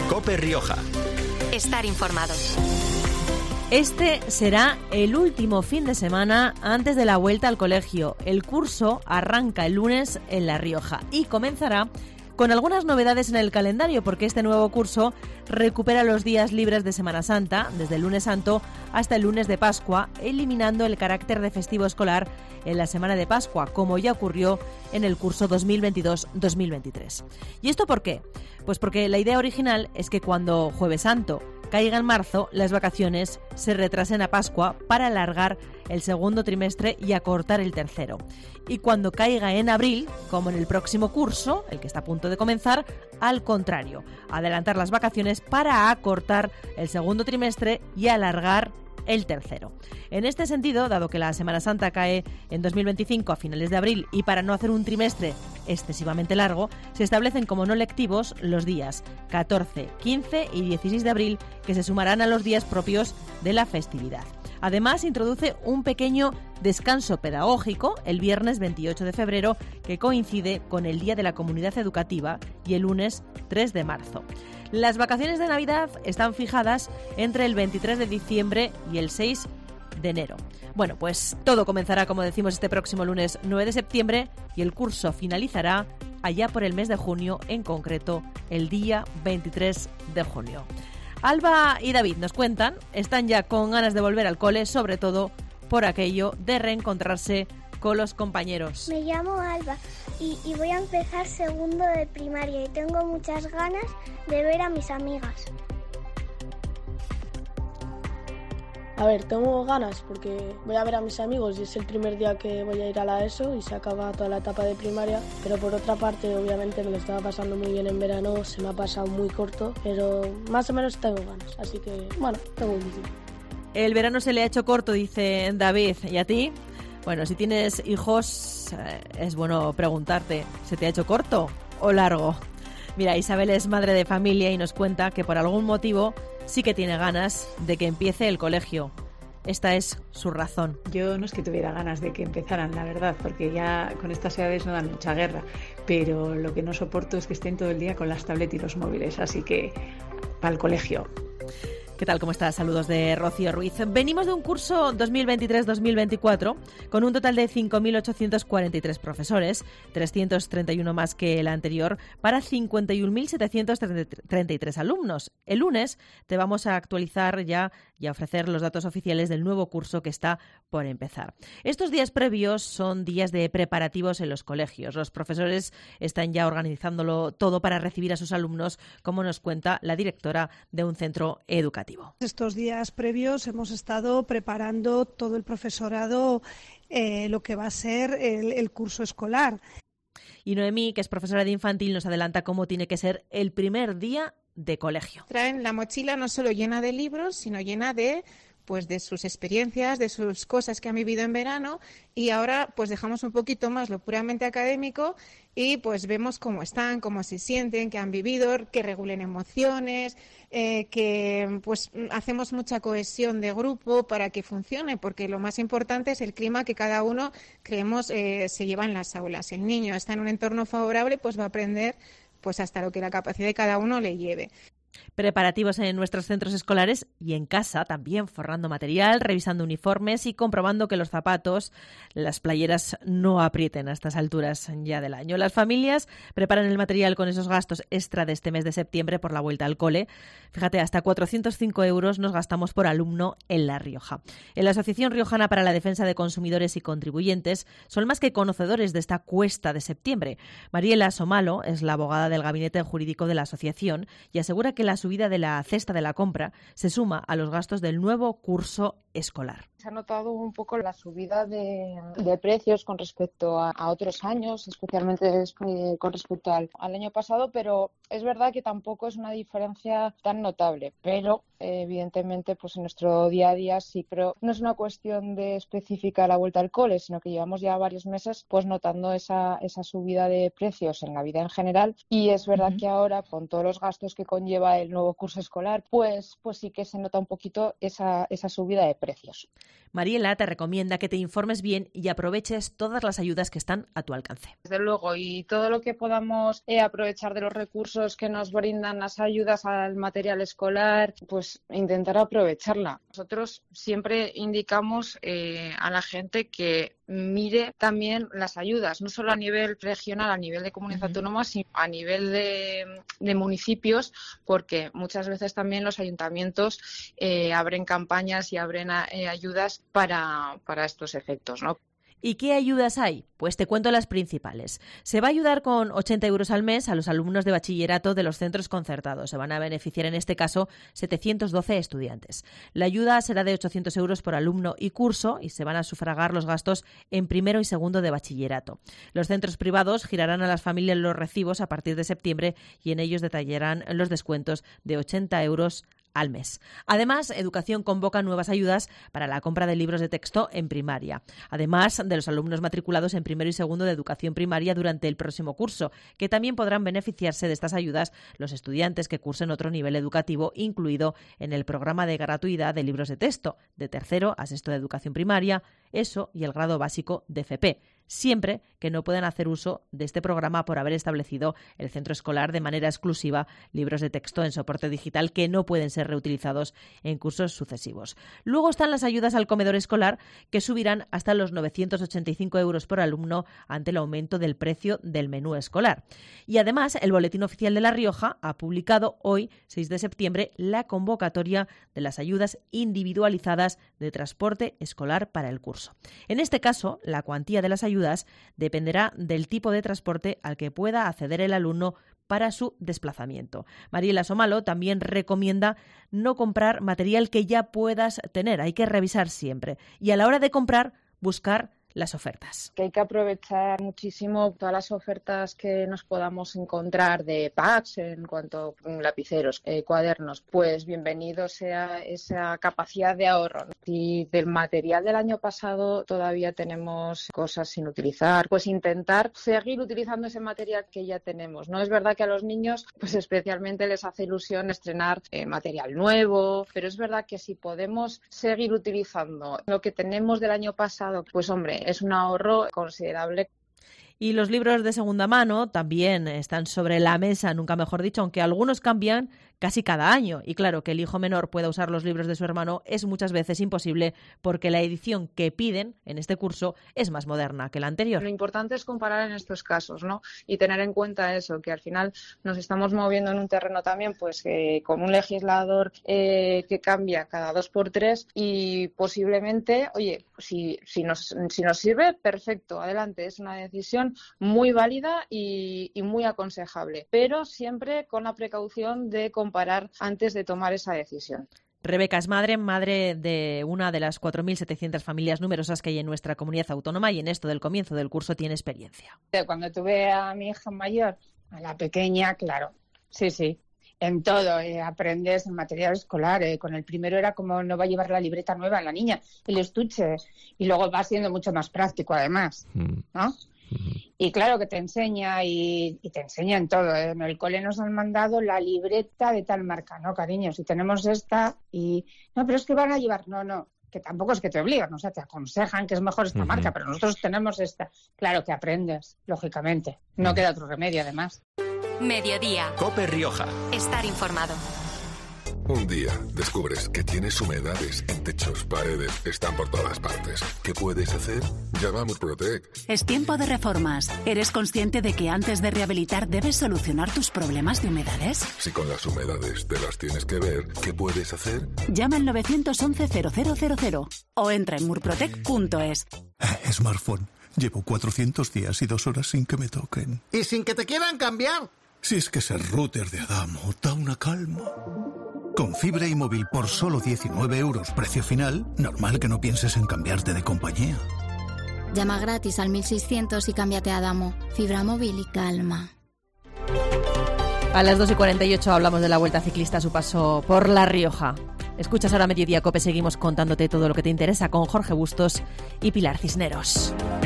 COPE Rioja. Estar informados. Este será el último fin de semana antes de la vuelta al colegio. El curso arranca el lunes en La Rioja y comenzará con algunas novedades en el calendario, porque este nuevo curso recupera los días libres de Semana Santa, desde el lunes santo hasta el lunes de Pascua, eliminando el carácter de festivo escolar en la semana de Pascua, como ya ocurrió en el curso 2022-2023. ¿Y esto por qué? Pues porque la idea original es que cuando Jueves Santo caiga en marzo, las vacaciones se retrasen a Pascua para alargar el segundo trimestre y acortar el tercero. Y cuando caiga en abril, como en el próximo curso, el que está a punto de comenzar, al contrario, adelantar las vacaciones para acortar el segundo trimestre y alargar el tercero. En este sentido, dado que la Semana Santa cae en 2025 a finales de abril y para no hacer un trimestre excesivamente largo, se establecen como no lectivos los días 14, 15 y 16 de abril, que se sumarán a los días propios de la festividad. Además, introduce un pequeño descanso pedagógico el viernes 28 de febrero, que coincide con el Día de la Comunidad Educativa, y el lunes 3 de marzo. Las vacaciones de Navidad están fijadas entre el 23 de diciembre y el 6 de enero. Bueno, pues todo comenzará, como decimos, este próximo lunes 9 de septiembre y el curso finalizará allá por el mes de junio, en concreto el día 23 de junio. Alba y David nos cuentan, están ya con ganas de volver al cole, sobre todo por aquello de reencontrarse con los compañeros. Me llamo Alba y voy a empezar segundo de primaria y tengo muchas ganas de ver a mis amigas. A ver, tengo ganas porque voy a ver a mis amigos y es el primer día que voy a ir a la ESO y se acaba toda la etapa de primaria, pero por otra parte, obviamente me lo estaba pasando muy bien en verano, se me ha pasado muy corto, pero más o menos tengo ganas, así que bueno, tengo ilusión. El verano se le ha hecho corto, dice David, ¿y a ti? Bueno, si tienes hijos, es bueno preguntarte, ¿se te ha hecho corto o largo? Mira, Isabel es madre de familia y nos cuenta que por algún motivo sí que tiene ganas de que empiece el colegio. Esta es su razón. Yo no es que tuviera ganas de que empezaran, la verdad, porque ya con estas edades no dan mucha guerra, pero lo que no soporto es que estén todo el día con las tablets y los móviles, así que para el colegio. ¿Qué tal? ¿Cómo estás? Saludos de Rocío Ruiz. Venimos de un curso 2023-2024 con un total de 5.843 profesores, 331 más que el anterior, para 51.733 alumnos. El lunes te vamos a actualizar ya y a ofrecer los datos oficiales del nuevo curso que está por empezar. Estos días previos son días de preparativos en los colegios. Los profesores están ya organizándolo todo para recibir a sus alumnos, como nos cuenta la directora de un centro educativo. Estos días previos hemos estado preparando todo el profesorado lo que va a ser el curso escolar. Y Noemí, que es profesora de infantil, nos adelanta cómo tiene que ser el primer día de colegio. Traen la mochila no solo llena de libros, sino llena de sus experiencias, de sus cosas que han vivido en verano, y ahora pues dejamos un poquito más lo puramente académico y pues vemos cómo están, cómo se sienten, qué han vivido, que regulen emociones, que pues hacemos mucha cohesión de grupo para que funcione, porque lo más importante es el clima que cada uno creemos se lleva en las aulas. El niño está en un entorno favorable, pues va a aprender pues hasta lo que la capacidad de cada uno le lleve. Preparativos en nuestros centros escolares y en casa también, forrando material, revisando uniformes y comprobando que los zapatos, las playeras no aprieten a estas alturas ya del año. Las familias preparan el material con esos gastos extra de este mes de septiembre por la vuelta al cole. Fíjate, hasta 405 euros nos gastamos por alumno en La Rioja. En la Asociación Riojana para la Defensa de Consumidores y Contribuyentes son más que conocedores de esta cuesta de septiembre. Mariela Somalo es la abogada del gabinete jurídico de la asociación y asegura que la subida de la cesta de la compra se suma a los gastos del nuevo curso escolar. Se ha notado un poco la subida de precios con respecto a otros años, especialmente con respecto al año pasado, pero es verdad que tampoco es una diferencia tan notable, pero evidentemente pues en nuestro día a día sí, pero no es una cuestión de específica la vuelta al cole, sino que llevamos ya varios meses pues notando esa subida de precios en la vida en general, y es verdad que ahora con todos los gastos que conlleva va el nuevo curso escolar, pues sí que se nota un poquito esa subida de precios. Mariela te recomienda que te informes bien y aproveches todas las ayudas que están a tu alcance. Desde luego, y todo lo que podamos aprovechar de los recursos que nos brindan las ayudas al material escolar, pues intentar aprovecharla. Nosotros siempre indicamos a la gente que mire también las ayudas, no solo a nivel regional, a nivel de comunidad autónoma, sino a nivel de municipios, porque muchas veces también los ayuntamientos abren campañas y abren ayudas para estos efectos, ¿no? ¿Y qué ayudas hay? Pues te cuento las principales. Se va a ayudar con 80 euros al mes a los alumnos de bachillerato de los centros concertados. Se van a beneficiar en este caso 712 estudiantes. La ayuda será de 800 euros por alumno y curso y se van a sufragar los gastos en primero y segundo de bachillerato. Los centros privados girarán a las familias los recibos a partir de septiembre y en ellos detallarán los descuentos de 80 euros al mes. Además, Educación convoca nuevas ayudas para la compra de libros de texto en primaria, además de los alumnos matriculados en primero y segundo de Educación primaria durante el próximo curso, que también podrán beneficiarse de estas ayudas los estudiantes que cursen otro nivel educativo incluido en el programa de gratuidad de libros de texto, de tercero a sexto de Educación primaria, ESO y el grado básico de FP, siempre que no puedan hacer uso de este programa por haber establecido el centro escolar de manera exclusiva libros de texto en soporte digital que no pueden ser reutilizados en cursos sucesivos. Luego están las ayudas al comedor escolar, que subirán hasta los 985 euros por alumno ante el aumento del precio del menú escolar. Y además, el Boletín Oficial de La Rioja ha publicado hoy, 6 de septiembre, la convocatoria de las ayudas individualizadas de transporte escolar para el curso. En este caso, la cuantía de las ayudas dependerá del tipo de transporte al que pueda acceder el alumno para su desplazamiento. Mariela Somalo también recomienda no comprar material que ya puedas tener, hay que revisar siempre. Y a la hora de comprar, buscar las ofertas. Que hay que aprovechar muchísimo todas las ofertas que nos podamos encontrar de packs en cuanto a lapiceros, cuadernos. Pues bienvenido sea esa capacidad de ahorro. Si del material del año pasado todavía tenemos cosas sin utilizar, pues intentar seguir utilizando ese material que ya tenemos. No es verdad que a los niños pues especialmente les hace ilusión estrenar material nuevo, pero es verdad que si podemos seguir utilizando lo que tenemos del año pasado, pues hombre, es un ahorro considerable. Y los libros de segunda mano también están sobre la mesa, nunca mejor dicho, aunque algunos cambian casi cada año. Y claro, que el hijo menor pueda usar los libros de su hermano es muchas veces imposible porque la edición que piden en este curso es más moderna que la anterior. Lo importante es comparar en estos casos, ¿no? Y tener en cuenta eso, que al final nos estamos moviendo en un terreno también pues con un legislador que cambia cada 2 por 3 y posiblemente, oye, si nos sirve, perfecto, adelante, es una decisión muy válida y muy aconsejable, pero siempre con la precaución de comparar antes de tomar esa decisión. Rebeca es madre de una de las 4.700 familias numerosas que hay en nuestra comunidad autónoma y en esto del comienzo del curso tiene experiencia. Cuando tuve a mi hija mayor, a la pequeña, claro, sí, en todo, aprendes en material escolar. Con el primero era como no va a llevar la libreta nueva la niña, el estuche, y luego va siendo mucho más práctico además, ¿no? Y claro que te enseña y te enseña en todo. En el cole nos han mandado la libreta de tal marca, ¿no, cariño? Si tenemos esta y... No, pero es que van a llevar... No, que tampoco es que te obligan, o sea, te aconsejan que es mejor esta marca, pero nosotros tenemos esta. Claro que aprendes, lógicamente. No queda otro remedio, además. Mediodía. COPE Rioja. Estar informado. Un día descubres que tienes humedades en techos, paredes, están por todas partes. ¿Qué puedes hacer? Llama a Murprotec. Es tiempo de reformas. ¿Eres consciente de que antes de rehabilitar debes solucionar tus problemas de humedades? Si con las humedades te las tienes que ver, ¿qué puedes hacer? Llama al 911-0000 o entra en murprotec.es. Smartphone. Llevo 400 días y 2 horas sin que me toquen. ¿Y sin que te quieran cambiar? Si es que ser router de Adamo da una calma. Con fibra y móvil por solo 19 euros precio final, normal que no pienses en cambiarte de compañía. Llama gratis al 1600 y cámbiate a Adamo. Fibra móvil y calma. A las 2:48 hablamos de la Vuelta Ciclista a su paso por La Rioja. Escuchas ahora Mediodía COPE, seguimos contándote todo lo que te interesa con Jorge Bustos y Pilar Cisneros.